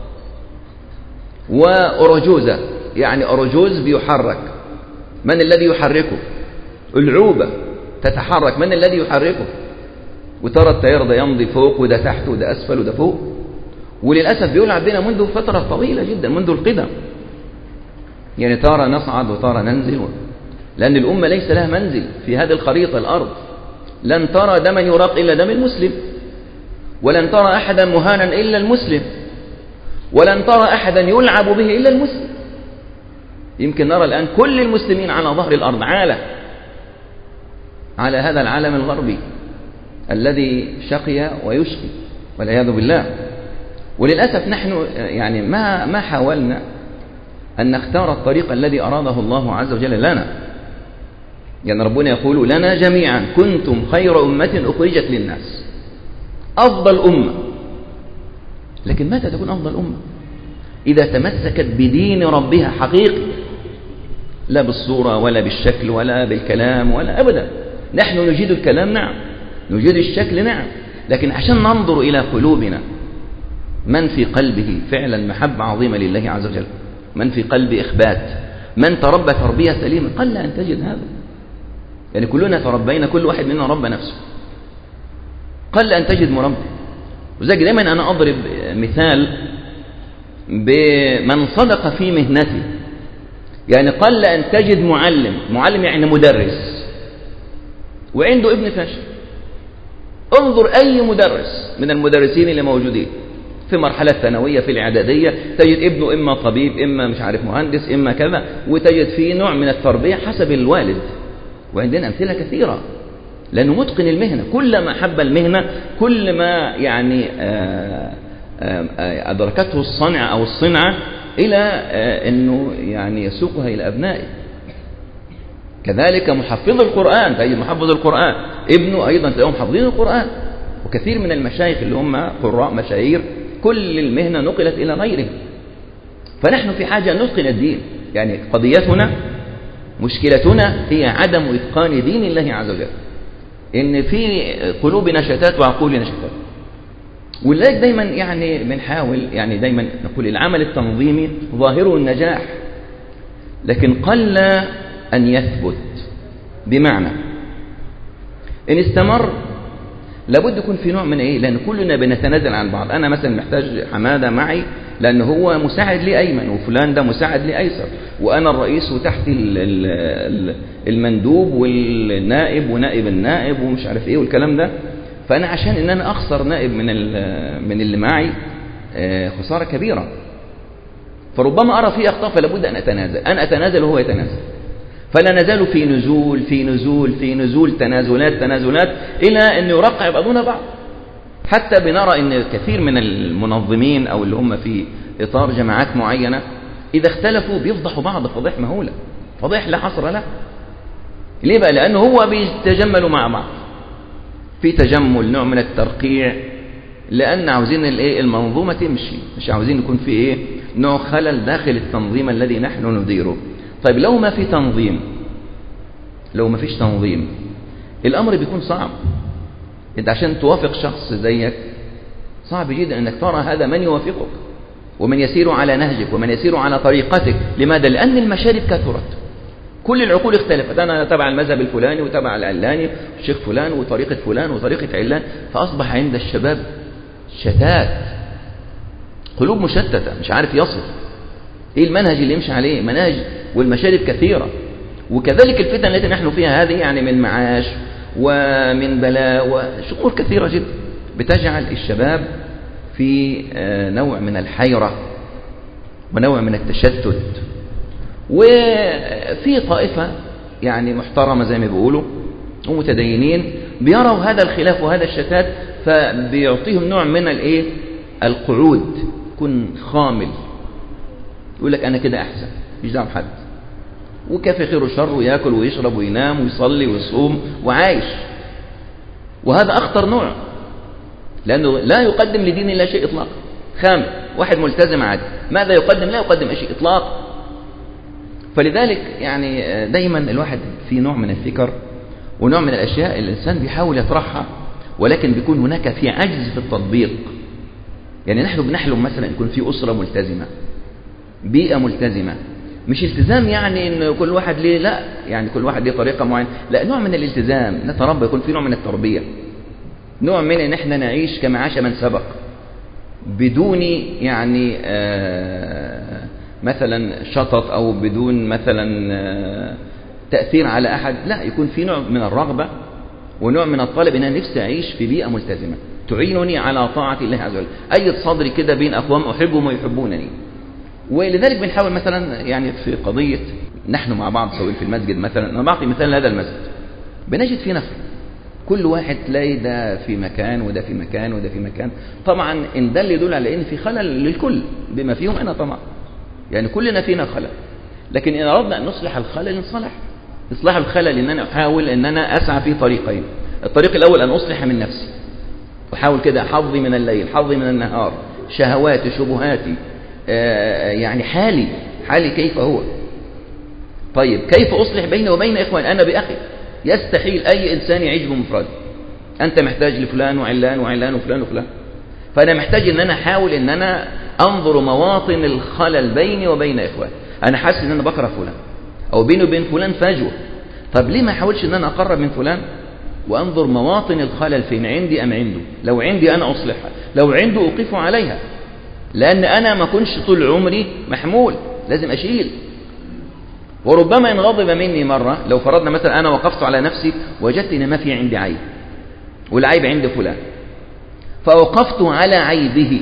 وأرجوزة، يعني أرجوز بيحرك. من الذي يحركه؟ العوبة تتحرك، من الذي يحركه؟ وترى التيار ده يمضي فوق وده تحت وده أسفل وده فوق. وللأسف بيلعب بنا منذ فترة طويلة جدا، منذ القدم، يعني ترى نصعد وترى ننزل، لأن الأمة ليس لها منزل في هذه الخريطة الأرض. لن ترى دما يراق إلا دم المسلم، ولن ترى أحدا مهانا إلا المسلم، ولن ترى أحدا يلعب به إلا المسلم. يمكن نرى الآن كل المسلمين على ظهر الأرض عالة على هذا العالم الغربي الذي شقي ويشقي والعياذ بالله. وللأسف نحن يعني ما ما حاولنا أن نختار الطريق الذي أراده الله عز وجل لنا. يعني ربنا يقول لنا جميعا كنتم خير أمة أخرجت للناس، أفضل أمة. لكن متى تكون أفضل أمة؟ إذا تمسكت بدين ربها حقيقي، لا بالصورة ولا بالشكل ولا بالكلام ولا أبدا. نحن نجيد الكلام نعم، نجيد الشكل نعم، لكن عشان ننظر إلى قلوبنا، من في قلبه فعلا محبة عظيمة لله عز وجل، من في قلبه إخبات، من تربى تربية سليمة، قل أن تجد هذا. يعني كلنا تربينا، كل واحد منا ربى نفسه، قل أن تجد مربي. وذلك دائما أنا أضرب مثال بمن صدق في مهنته. يعني قل أن تجد معلم، معلم يعني مدرس، وعنده ابن فاشل. انظر أي مدرس من المدرسين اللي موجودين في مرحلة ثانوية في الإعدادية، تجد ابنه إما طبيب إما مش عارف مهندس إما كذا، وتجد فيه نوع من التربية حسب الوالد. وعندنا أمثلة كثيرة، لأنه متقن المهنة. كلما حب المهنة كل ما يعني أدركته الصنعة أو الصنعة إلى أنه يعني يسوقها إلى أبنائه. كذلك محفظ القرآن، تجد محفظ القرآن ابنه أيضا تلاقيهم حافظين القرآن. وكثير من المشايخ اللي هم قراء مشاهير كل المهنة نقلت إلى غيرهم. فنحن في حاجة أن نتقن الدين. يعني قضيتنا مشكلتنا هي عدم إتقان دين الله عز وجل، إن في قلوبنا شتات وعقولنا شتات. ولذلك دايما يعني بنحاول يعني دايما نقول العمل التنظيمي ظاهره النجاح، لكن قل أن يثبت. بمعنى إن استمر لابد يكون في نوع من إيه، لأن كلنا بنتنازل عن بعض. أنا مثلا محتاج حمادة معي لأن هو مساعد لي أيمن، وفلان ده مساعد لي أيسر، وأنا الرئيس وتحت المندوب والنائب ونائب النائب ومش عارف إيه والكلام ده. فأنا عشان إن أنا أخسر نائب من من اللي معي خسارة كبيرة، فربما أرى فيه أخطاء فلابد أن أتنازل. أنا أتنازل وهو يتنازل، فلا نزال في نزول في نزول في نزول تنازلات تنازلات إلى أن يرقع بعضنا بعض. حتى بنرى أن كثير من المنظمين أو اللي هم في إطار جماعات معينة إذا اختلفوا بيفضحوا بعض فضيح مهولة، فضيح لا حصر له. ليه بقى؟ لأنه هو بيتجملوا مع بعض في تجمل، نوع من الترقيع، لأن عاوزين الايه المنظومة تمشي، مش عاوزين يكون في ايه نوع خلل داخل التنظيم الذي نحن نديره. طيب لو ما في تنظيم، لو ما فيش تنظيم الأمر بيكون صعب. انت عشان توافق شخص زيك صعب جدا انك ترى هذا من يوافقك ومن يسير على نهجك ومن يسير على طريقتك. لماذا؟ لأن المشارب كثرت، كل العقول اختلفت، أنا تبع المذهب الفلاني وتبع العلاني الشيخ فلان وطريقة فلان وطريقة علان. فأصبح عند الشباب شتات، قلوب مشتتة، مش عارف يصل ايه المنهج اللي يمشي عليه. مناهج والمشارب كثيرة. وكذلك الفتن التي نحن فيها هذه يعني من معاش ومن بلاء وشؤون كثيرة جدا بتجعل الشباب في نوع من الحيرة ونوع من التشتت. وفي طائفة يعني محترمة زي ما بيقولوا ومتدينين بيروا هذا الخلاف وهذا الشتات، فبيعطيهم نوع من الايه القعود، يكون خامل، يقول لك أنا كده أحسن، مش دعوة بحد، وكافي خير وشر، ويأكل ويشرب وينام ويصلي ويصوم وعايش. وهذا أخطر نوع، لأنه لا يقدم لدين الله شيء إطلاقا. خامل، واحد ملتزم عادي، ماذا يقدم؟ لا يقدم أي شيء إطلاقا. فلذلك يعني دايما الواحد في نوع من الفكر ونوع من الأشياء الإنسان بيحاول يطرحها، ولكن بيكون هناك في عجز في التطبيق. يعني نحن بنحلم مثلا يكون في أسرة ملتزمة، بيئة ملتزمة، مش التزام يعني ان كل واحد ليه، لا يعني كل واحد ليه طريقة معينة، لا، نوع من الالتزام، نتربى، يكون في نوع من التربية، نوع من ان احنا نعيش كما عاش من سبق، بدون يعني آه مثلا شطط او بدون مثلا آه تأثير على احد، لا، يكون في نوع من الرغبة ونوع من الطلب ان انا نفسي اعيش في بيئة ملتزمة تعينني على طاعة الله عز وجل، أيد صدري كده بين أقوام أحبهم ويحبونني. ولذلك بنحاول مثلا يعني في قضية نحن مع بعض سواء في المسجد مثلا، أنا بعطي مثال هذا المسجد، بنجد فيه نفر، كل واحد تلاقي ده في مكان وده في مكان وده في مكان. طبعا إن ده اللي يدل على إن في خلل للكل بما فيهم أنا طبعا، يعني كلنا فينا خلل، لكن إن أردنا أن نصلح الخلل نصلح. إصلاح الخلل إن أنا أحاول إن أنا أسعى في طريقين. الطريق الأول أن أصلح من نفسي، أحاول كده حظي من الليل حظي من النهار، شهواتي شبهاتي، آه يعني حالي حالي كيف هو. طيب كيف أصلح بيني وبين إخوان؟ أنا بأخي، يستحيل أي إنسان يعيش بمفرد، أنت محتاج لفلان وعلان وعلان وفلان وفلان، فأنا محتاج أن أنا أحاول أن أنا أنظر مواطن الخلل بيني وبين إخوان. أنا حاسس أن أنا بكره فلان أو بيني وبين فلان فجوة، طب ليه ما أحاولش أن أنا أقرب من فلان وأنظر مواطن الخلل فين عندي أم عنده؟ لو عندي أنا أصلحها، لو عنده أوقف عليها، لأن أنا ما كنش طول عمري محمول، لازم أشيل. وربما إن غضب مني مرة، لو فرضنا مثلا أنا وقفت على نفسي وجدت إن ما في عندي عيب والعيب عند فلان، فوقفت على عيبه،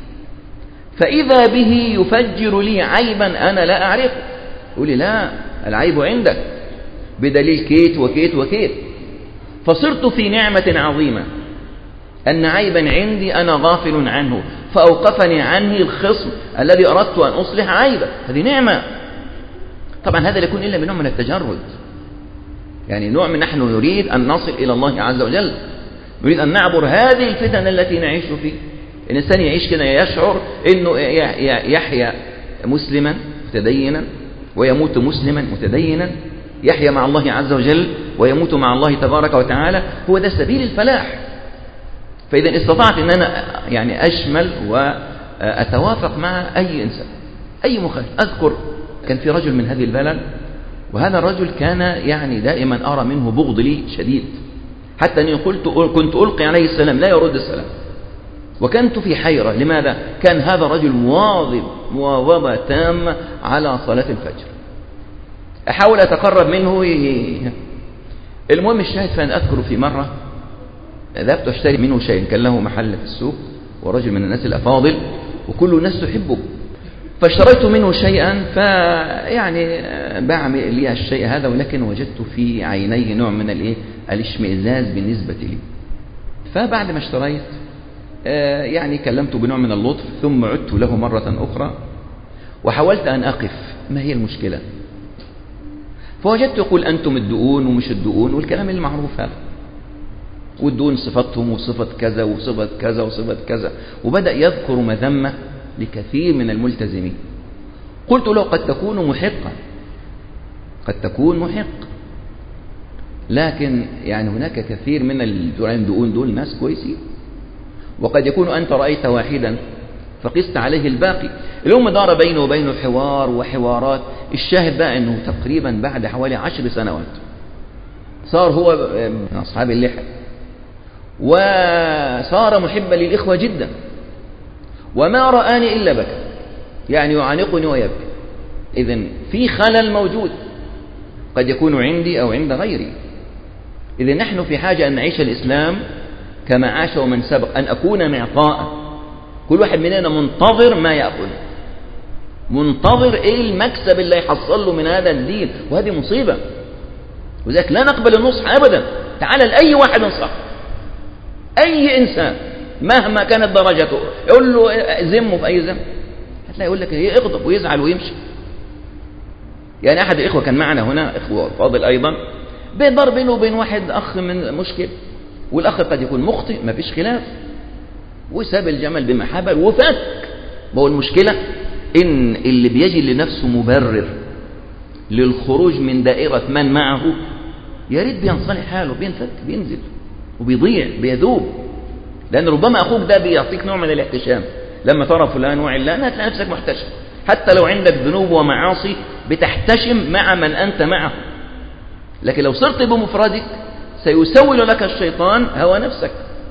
فإذا به يفجر لي عيبا أنا لا أعرفه، يقول لي لا العيب عندك بدليل كيت وكيت وكيت، فصرت في نعمة عظيمة أن عيبا عندي أنا غافل عنه، فأوقفني عني الخصم الذي أردت أن أصلح عيبه، هذه نعمة. طبعا هذا لا يكون إلا بنوع من التجرد، يعني نوع من نحن نريد أن نصل إلى الله عز وجل، نريد أن نعبر هذه الفتن التي نعيش فيه. الإنسان يعيش كده يشعر أنه يحيا مسلما متدينا ويموت مسلما متدينا، يحيا مع الله عز وجل ويموت مع الله تبارك وتعالى، هو ده سبيل الفلاح. فإذا استطعت أن أنا يعني أشمل وأتوافق مع أي إنسان أي مخالف. أذكر كان في رجل من هذه البلد، وهذا الرجل كان يعني دائما أرى منه بغض لي شديد، حتى أني قلت كنت ألقي عليه السلام لا يرد السلام، وكنت في حيرة. لماذا؟ كان هذا الرجل مواظب مواظبة تامة على صلاة الفجر، أحاول أتقرب منه. المهم الشاهد، فأنا أذكر في مرة ذهبت أشتري منه شيء، كان له محل في السوق ورجل من الناس الأفاضل وكل الناس تحبه، فاشتريت منه شيئا، فيعني باع لي الشيء هذا، ولكن وجدت في عينيه نوع من الايه الاشمئزاز بالنسبة لي. فبعد ما اشتريت يعني كلمته بنوع من اللطف، ثم عدت له مرة أخرى وحاولت أن أقف ما هي المشكلة، فوجدت يقول أنتم الدؤون ومش الدؤون والكلام المعروف هذا، والدؤون صفتهم وصفة كذا وصفة كذا وصفة كذا، وبدأ يذكر مذمة لكثير من الملتزمين. قلت له قد تكون محقا، قد تكون محق، لكن يعني هناك كثير من الدؤون دول ناس كويسين، وقد يكون أنت رأيت واحدا فقست عليه الباقي. اليوم دار بينه وبينه حوار وحوارات. الشاهد بقى أنه تقريبا بعد حوالي عشر سنوات صار هو من أصحاب اللحى، وصار محبا للإخوة جدا، وما رآني إلا بكى، يعني يعانقني ويبكي. إذن في خلل موجود قد يكون عندي أو عند غيري. إذن نحن في حاجة أن نعيش الإسلام كما عاش ومن سبق، أن أكون معطاء. كل واحد مننا منتظر ما يأكل، منتظر إيه المكسب اللي يحصل له من هذا الدين، وهذه مصيبة. وذلك لا نقبل النصح أبدا. تعال لأي واحد انصح، أي إنسان مهما كانت درجته، يقول له ذمه في أي ذنب، هتلاقي يقول لك ايه، اغضب ويزعل ويمشي. يعني أحد الإخوة كان معنا هنا، إخوة فاضل أيضا، بيضر بينه وبين واحد أخ من مشكل، والأخ قد يكون مخطئ ما فيش خلاف، وساب الجمل بمحبة وفك. ما هو المشكلة إن اللي بيجي لنفسه مبرر للخروج من دائرة من معه، يا ريت بينصلح حاله، بينفك بينزل وبيضيع بيذوب. لأن ربما أخوك ده بيعطيك نوع من الاحتشام، لما ترى فلان وعلان هتلاقي نفسك محتشم، حتى لو عندك ذنوب ومعاصي بتحتشم مع من أنت معه. لكن لو صرت بمفردك سيسول لك الشيطان هوى نفسك.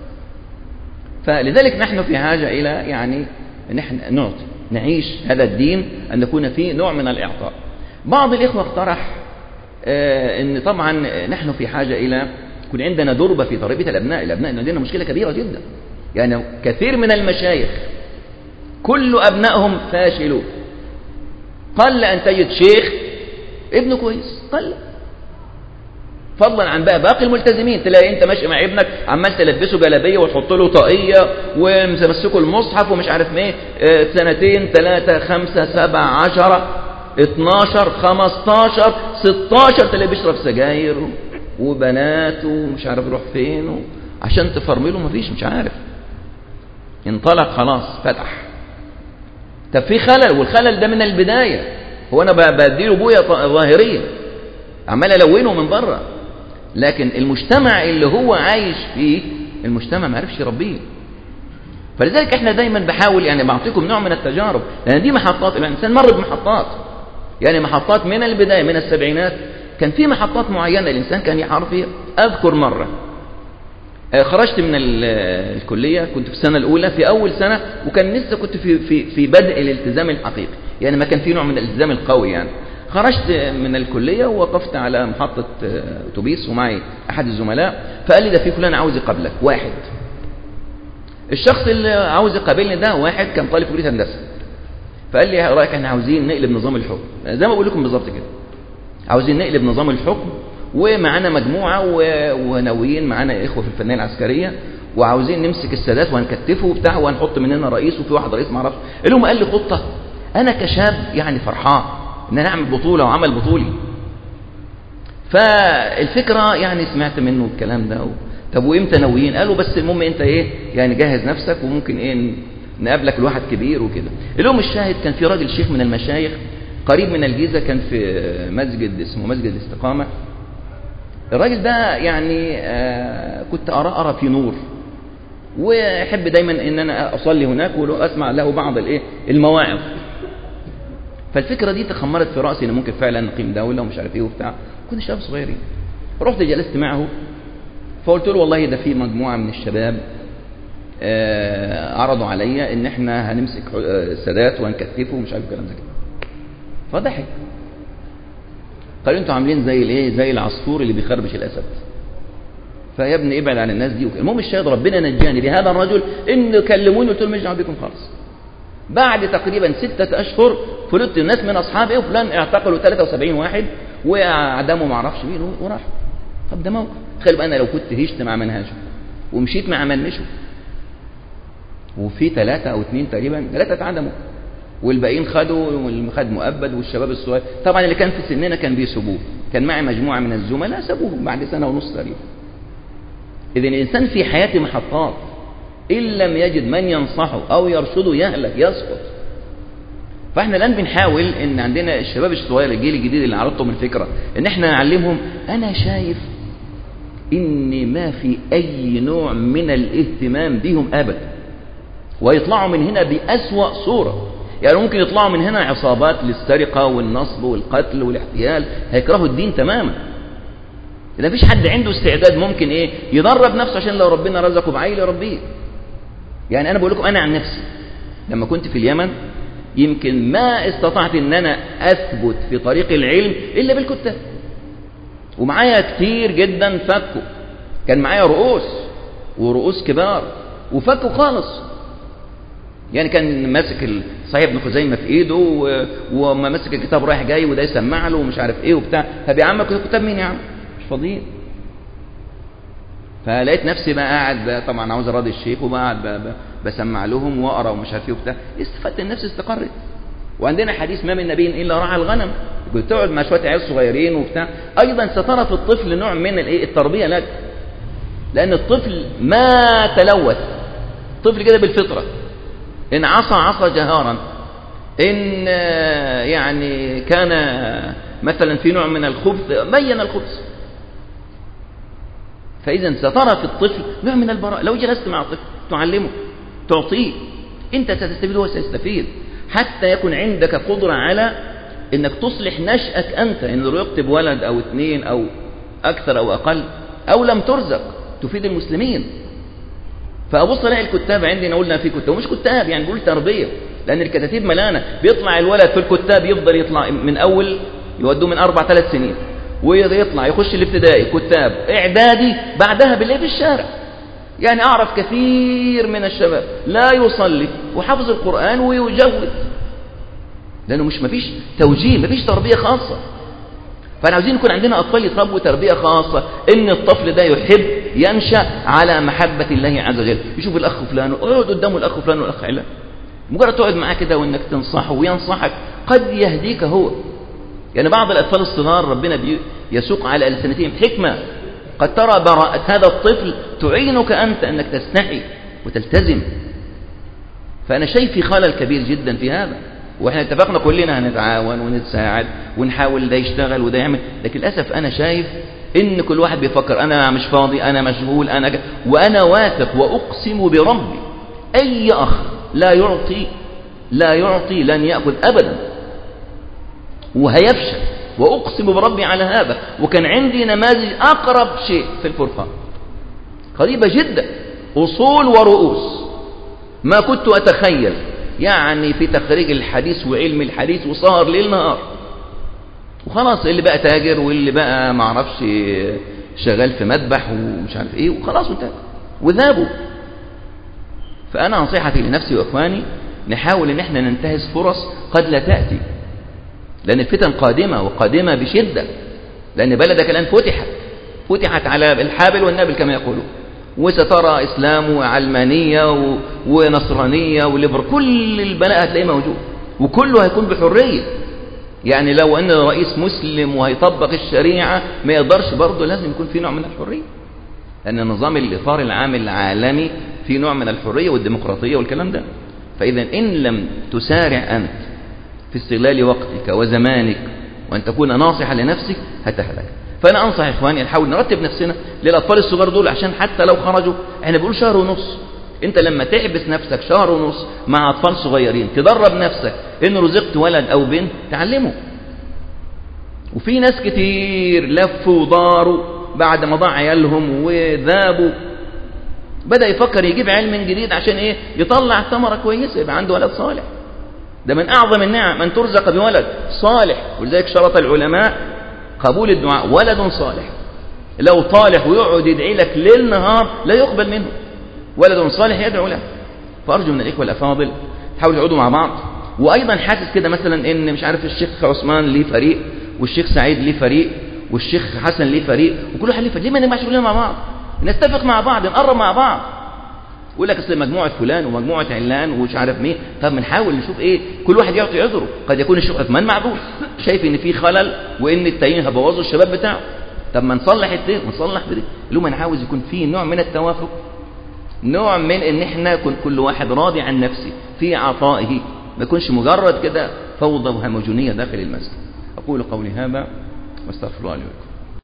فلذلك نحن في حاجة إلى يعني نحن نعطي نعيش هذا الدين، أن نكون فيه نوع من الإعطاء. بعض الإخوة اقترح آه أن طبعا نحن في حاجة إلى يكون عندنا دربة في تربية الأبناء. الأبناء عندنا مشكلة كبيرة جدا، يعني كثير من المشايخ كل أبنائهم فاشلون. قل أن تجد شيخ ابنه كويس، قل، فضلا عن بقى باقي الملتزمين. تلاقي انت ماشي مع ابنك عمال تلبسه جلابيه وتحط له طاقيه ومسكه المصحف ومش عارف ايه، سنتين ثلاثه خمسه سبعه عشره اتناشر خمستاشر ستاشر تلاقيه بيشرب سجاير وبنات ومش عارف يروح فين، عشان تفرمله مفيش، مش عارف، انطلق خلاص فتح. طب في خلل، والخلل ده من البدايه. هو انا بديله بويا ظاهريه عمال الونه من بره، لكن المجتمع اللي هو عايش فيه المجتمع ما عرفش يربيه. فلذلك احنا دايما بحاول يعني بعطيكم نوع من التجارب، لان دي محطات. الانسان مر بمحطات، يعني محطات من البدايه من السبعينات كان في محطات معينه الانسان كان يحار فيها. اذكر مره خرجت من الكليه، كنت في السنه الاولى في اول سنه، وكان لسه كنت في في في بدء الالتزام الحقيقي، يعني ما كان في نوع من الالتزام القوي. يعني خرجت من الكليه ووقفت على محطه اتوبيس ومعي احد الزملاء، فقال لي ده في فلان عاوز يقابلك. واحد، الشخص اللي عاوز يقابلني ده واحد كان طالب في كليه هندسه، فقال لي ايه رايك احنا عاوزين نقلب نظام الحكم، زي ما بقول لكم بالظبط كده، عاوزين نقلب نظام الحكم، ومعانا مجموعه وناويين معانا اخوه في الفنيه العسكريه، وعاوزين نمسك السادات وهنكتفه وبتاع وهنحط مننا رئيس وفي واحد رئيس ما اعرفش. اللي قال لي خطه، انا كشاب يعني فرحان ان انا اعمل بطوله وعمل بطولي. فالفكرة يعني سمعت منه الكلام ده، طب وإمتى ناويين؟ قالوا بس المهم أنت إيه يعني جهز نفسك وممكن إيه نقابلك الواحد كبير وكده. اليوم الشاهد كان في راجل شيخ من المشايخ قريب من الجيزة، كان في مسجد اسمه مسجد الاستقامة. الراجل ده يعني آه كنت أرى أرى في نور، وأحب دايما إن أنا أصلي هناك وأسمع له بعض الإيه المواعظ. فالفكرة دي تخمرت في رأسي إن ممكن فعلا نقيم دولة ومش عارف إيه وبتاع. كنا شباب صغيرين، رحت جلست معه فقلت له والله ده في مجموعة من الشباب آه عرضوا عليا إن إحنا هنمسك سادات وهنكتفه ومش عارف الكلام ده كده. فضحك، قال انتوا عاملين زي الايه زي العصفور اللي بيخربش الاسد، فيا ابني ابعد عن الناس دي. المهم الشاهد ربنا نجاني بهذا الرجل، ان كلموني قلت لهم مش دعوه بكم خالص. بعد تقريبا ستة اشهر فلت الناس من اصحابي وفلان اعتقلوا ثلاثة وسبعين واحد واعدموا ما اعرفش مين وراحوا. طب ده موقف. تخيل بقى انا لو كنت هشت مع منهجه ومشيت مع من مشوا، وفي ثلاثة او اثنين تقريبا ثلاثة اتعدموا والباقيين خدوا، واللي خد مؤبد والشباب الصغير طبعا اللي كان في سننا كان بيسبوه. كان معي مجموعة من الزملاء سبوهم بعد سنة ونص تقريبا. إذن الإنسان في حياته محطات، إن لم يجد من ينصحه أو يرشده يهلك يسقط. فإحنا الآن بنحاول إن عندنا الشباب الصغير الجيل الجديد اللي عرضتهم الفكرة إن إحنا نعلمهم. أنا شايف إن ما في أي نوع من الاهتمام بهم أبدا، ويطلعوا من هنا بأسوأ صورة. يعني ممكن يطلعوا من هنا عصابات للسرقة والنصب والقتل والاحتيال، هيكرهوا الدين تماما. إذا فيش حد عنده استعداد ممكن إيه يدرب نفسه عشان لو ربنا رزقه بعيل يربيه. يعني أنا بقول لكم أنا عن نفسي لما كنت في اليمن يمكن ما استطعت إن أنا أثبت في طريق العلم إلا بالكتاب، ومعايا كتير جدا فكوا. كان معايا رؤوس ورؤوس كبار وفكوا خالص. يعني كان ماسك صحيح ابن خزيمة في ايده وما ماسك الكتاب رايح جاي وده يسمع له ومش عارف ايه وبتاع. طب يا عم كتاب مين يا عم؟ مش فاضيين. فلقيت نفسي بقى قاعد طبعا عاوز اراضي الشيخ وبقعد بسمع لهم واقرا ومش عارف ايه وبتاع. استفدت النفس استقرت. وعندنا حديث ما من نبي الا رعى الغنم. كنت تقعد مع شويه عيال صغيرين وبتاع. ايضا سترى في الطفل نوع من الايه التربيه لك، لان الطفل ما تلوث. الطفل كده بالفطره، إن عصى عصى جهارا، إن يعني كان مثلا في نوع من الخبث بين الخبث. فإذا سترى في الطفل نوع من البراءة. لو جلست مع الطفل تعلمه تعطيه، أنت ستستفيد وهو سيستفيد، حتى يكون عندك قدرة على إنك تصلح نشأك أنت. إن رزقت بولد أو اثنين أو أكثر أو أقل أو لم ترزق تفيد المسلمين. فأبص الاقي الكتاب عندنا قلنا في كتاب ومش كتاب، يعني بقول تربية، لأن الكتاتيب ملانة. بيطلع الولد في الكتاب يفضل يطلع من أول يودوه من أربع ثلاث سنين ويطلع يخش الابتدائي كتاب إعدادي، بعدها بالليل في الشارع. يعني أعرف كثير من الشباب لا يصلي وحفظ القرآن ويجود، لأنه مش مفيش توجيه، مفيش تربية خاصة. فاحنا عاوزين يكون عندنا أطفال يتربوا تربية خاصة، إن الطفل ده يحب ينشأ على محبة الله عز وجل. يشوف الأخ فلان، اقعد قدامه الأخ فلان والأخ علان، مجرد تقعد معاه كده وإنك تنصحه وينصحك قد يهديك هو. يعني بعض الأطفال الصغار ربنا يسوق على ألسنتهم حكمة، قد ترى براءة هذا الطفل تعينك أنت أنك تستحي وتلتزم. فأنا شايف في خلل كبير جدا في هذا، واحنا اتفقنا كلنا هنتعاون ونتساعد ونحاول ده يشتغل وده يعمل. لكن للاسف انا شايف ان كل واحد بيفكر انا مش فاضي، انا مشغول، انا ج... وانا واثق واقسم بربي اي اخ لا يعطي لا يعطي لن ياخذ ابدا وهيفشل، واقسم بربي على هذا. وكان عندي نماذج اقرب شيء في الفرقان قريبه جدا، اصول ورؤوس ما كنت اتخيل، يعني في تخريج الحديث وعلم الحديث وسهر ليل نهار. وخلاص اللي بقى تاجر واللي بقى ما اعرفش شغال في مذبح ومش عارف ايه وخلاص وانتهى وذابوا. فانا نصيحتي لنفسي واخواني نحاول ان احنا ننتهز فرص قد لا تاتي، لان الفتن قادمه وقادمه بشده، لان بلدك الان فتحت فتحت على الحابل والنابل كما يقولون، وسترى إسلام وعلمانية ونصرانية وليبر، كل البلاء هتلاقيه موجود وكله هيكون بحرية. يعني لو ان الرئيس مسلم وهيطبق الشريعة ما يقدرش، برضه لازم يكون في نوع من الحرية، لأن نظام الإطار العام العالمي في نوع من الحرية والديمقراطية والكلام ده. فإذا إن لم تسارع أنت في استغلال وقتك وزمانك وأن تكون ناصحا لنفسك هتهلك. فأنا أنصح إخواني نحاول نرتب نفسنا للأطفال الصغار دول، عشان حتى لو خرجوا، احنا بنقول شهر ونص، انت لما تحبس نفسك شهر ونص مع أطفال صغيرين تدرب نفسك إن رزقت ولد أو بنت تعلمه. وفي ناس كتير لفوا وداروا بعد ما ضاع عيالهم وذابوا، بدأ يفكر يجيب علم جديد عشان ايه؟ يطلع ثمرة كويسة، يبقى عنده ولد صالح. ده من أعظم النعم أن ترزق بولد صالح، ولذلك شرط العلماء قبول الدعاء ولد صالح. لو طالح ويقعد يدعي لك ليل نهار لا يقبل منه، ولد صالح يدعو له. فأرجو من الإخوة الأفاضل حاولوا يقعدوا مع بعض. وأيضا حاسس كده مثلا إن مش عارف الشيخ عثمان ليه فريق، والشيخ سعيد ليه فريق، والشيخ حسن ليه فريق، وكل واحد ليه فريق. ليه ما نجمعش كلنا مع بعض؟ نتفق مع بعض، نقرب مع بعض. يقول لك اصل مجموعه فلان ومجموعه علان ومش عارف مين، طب بنحاول نشوف ايه، كل واحد يعطي عذره. قد يكون الشيخ عثمان معذور، شايف ان في خلل وان التانيين هبوظوا الشباب بتاعه، طب ما نصلح الدين ونصلح بدي. اللي انا عاوز يكون في نوع من التوافق، نوع من ان احنا يكون كل واحد راضي عن نفسه في عطائه، ما يكونش مجرد كده فوضى وهمجونيه داخل المسجد. اقول قولي هذا واستغفر الله لي ولكم.